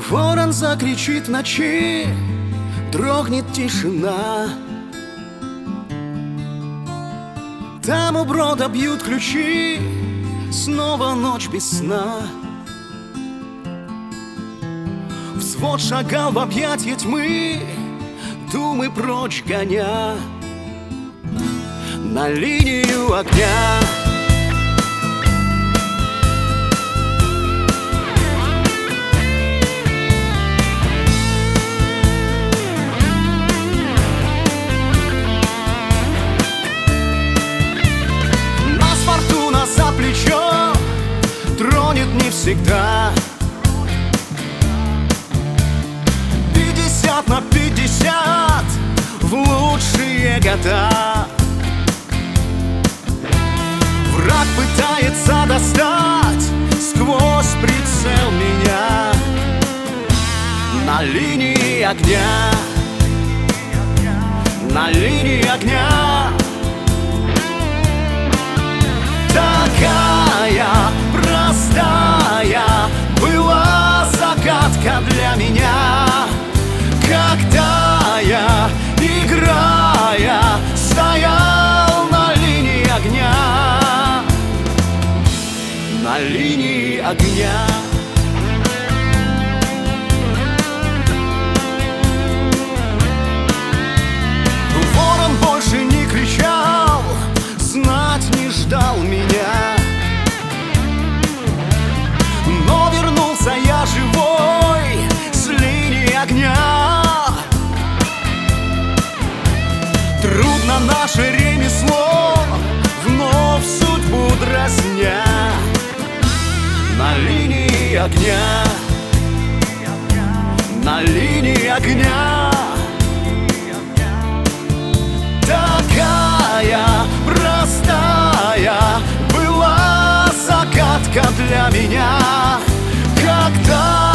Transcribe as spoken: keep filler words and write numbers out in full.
Ворон закричит в ночи, дрогнет тишина. Там у брода бьют ключи, снова ночь без сна. Взвод шагал в объятья тьмы, думы прочь гоня на линию огня. Нас фортуна за плечо тронет не всегда. Пятьдесят на пятьдесят в лучшие года. Враг пытается достать сквозь прицел меня на линии огня, на линии огня. Такая простая была загадка для меня, когда я, играя, стоял на линии огня, на линии огня. Ворон больше не кричал, знать не ждал меня, но вернулся я живой с линии огня. Трудно наше ремесло, вновь судьбу дразня на линии огня, на линии огня. Такая простая была загадка для меня, когда